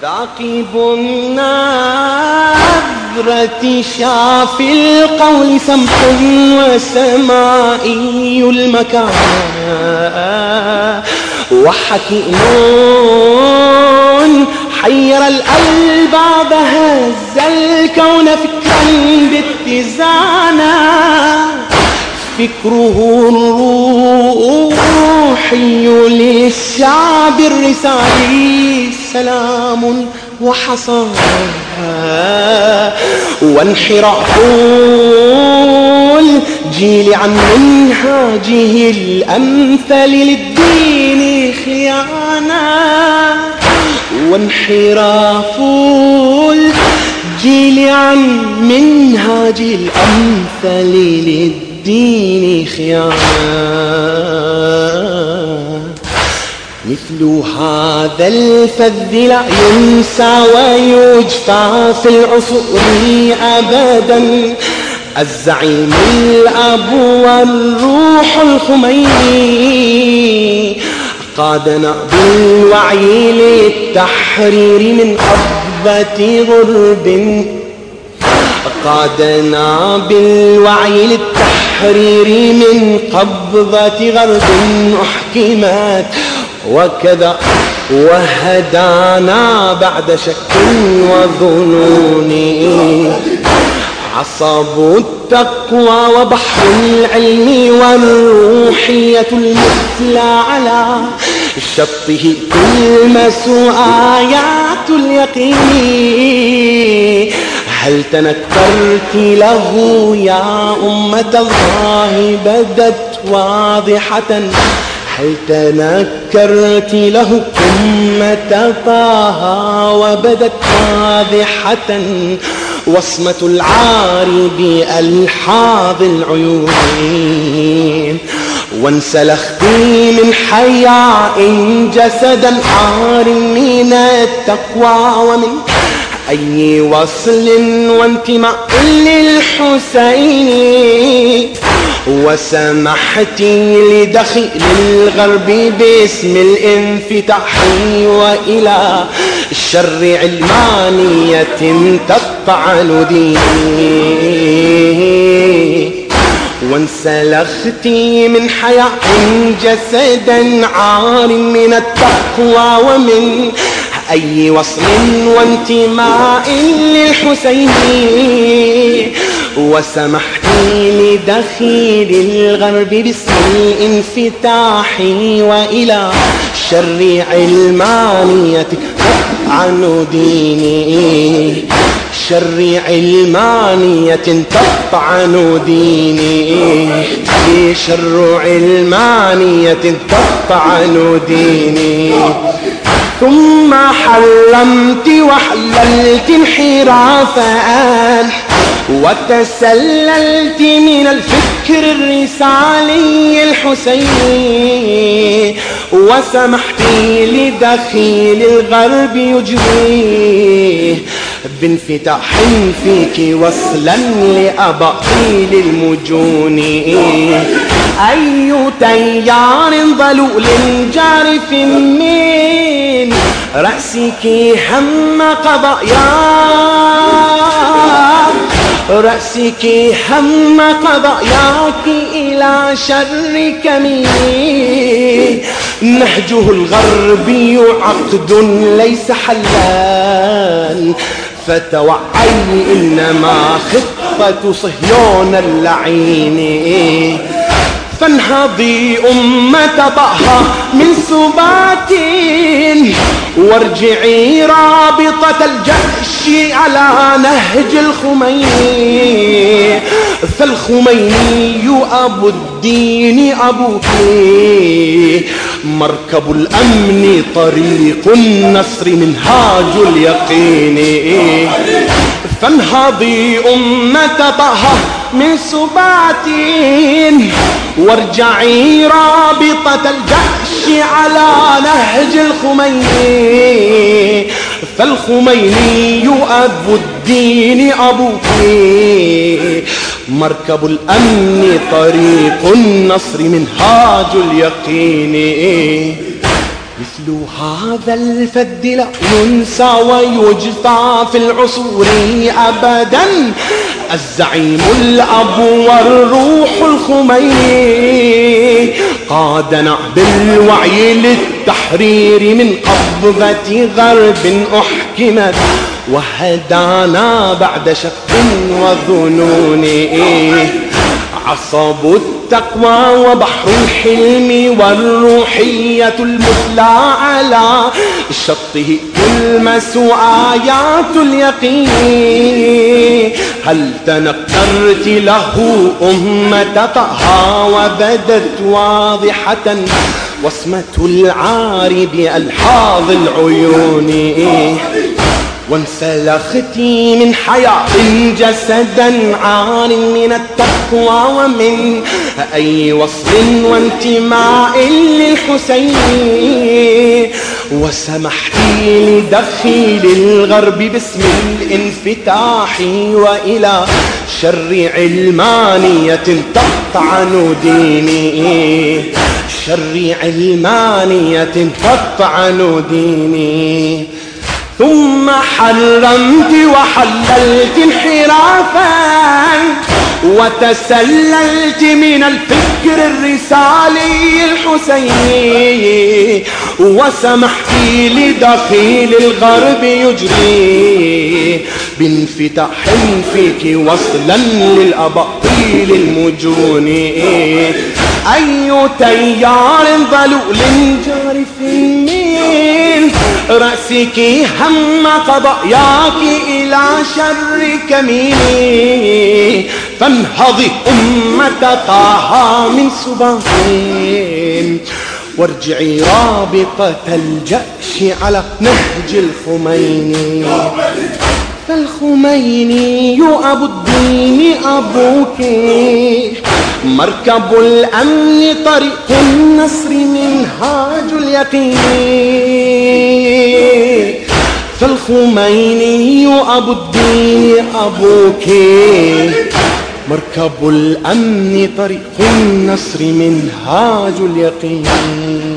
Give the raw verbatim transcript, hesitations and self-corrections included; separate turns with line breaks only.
ثاقب النظرة شافي القول سمح وسمائي المكان وحكيم حير الألباب هز الكون فكرا باتزانا فكره الروحي للشعب الرسالي سلام وحصانها وانحراف الجيل عن منهاجه الأمثل للدين خيانة وانحراف الجيل عن منهاجه الأمثل للدين خيانة مثل هذا الفذ لا ينسى ويجفى في العصور أبدا الزعيم الأب والروح الخميني قادنا بالوعي للتحرير من قبضة غرب قادنا بالوعي للتحرير من قبضة غرب أحكمت وكذا وهدانا بعد شك وظنون عصب التقوى وبحر العلم والروحية المثلى على شطه تلمس آيات اليقين هل تنكرت له يا أمة الله بدت واضحة هل تنكرت له أمة طه وبدت واضحة وصمة العار بألحاظ العيون وانسلخت من حياء جسدا عار من التقوى ومن أي وصل وانتماء للحسين وسمحت لدخيل الغرب باسم الانفتاح وإلى الشر علمانية تطعن ديني وانسلخت من حياء جسدا عار من التقوى ومن أي وصل وانتماء للحسين وسمحت لدخيل الغرب باسم الانفتاح وإلى شر علمانية تطعن ديني شر علمانية تطعن ديني شر علمانية تطعن ديني ثم حلمت وحللت انحرافا وتسللت من الفكر الرسالي الحسيني وسمحت لدخيل الغرب يجريه بانفتاح فيك وصلا لأباطيل المجون أي تيار ضلول جارف من رأسك هم قضايا رأسك هم قضاياك إلى شر كمين نهجه الغربي عقد ليس حلال فتوعي إنما خطة صهيون اللعين فانهضي أمة طه من سبات وارجعي رابطة الجأش على نهج الخميني فالخميني أبو الدين أبوك مركب الأمن طريق النصر منهاج اليقين فانهضي أمة طه من سبات وارجعي رابطة الجأش على نهج الخميني فالخميني أبو الدين أبوك مركب الأمن طريق النصر منهاج اليقين مثل مثل هذا الفد لا ينسى ويجفى في العصور أبدا. الزعيم الأب والروح الخميني قادنا بالوعي للتحرير من قبضة غرب أحكمت، وهدانا بعد شك وظنون. عصب التقوى وبحر الحلم والروحية المثلى على شطه تلمس آيات اليقين. هل تنكرت له أمة طه وبدت واضحة وصمة العار بألحاظ العيون. وانسلختي من حياة جسدا عار من التقوى ومن أي وصل وانتماء للحسين. وسمحتي لدخيل الغرب باسم الانفتاح وإلى شر علمانية تطعن ديني، شر علمانية تطعن ديني. ثم حرمت وحللت انحرافا وتسللت من الفكر الرسالي الحسيني. وسمحت لدخيل الغرب يجري بانفتاح فيك وصلا للأباطيل المجون. أي تيار ضلول جارف من رأسك هم قضاياك إلى شر كمين. فانهضي أمة طه من سباطين وارجعي رابطة الجأش على نهج الخميني. فالخميني أبو الدين أبوك، مركب الأمن طريق النصر منهاج اليقين. فالخميني أبو الدين أبوك، مركب الأمن طريق النصر منهاج اليقين.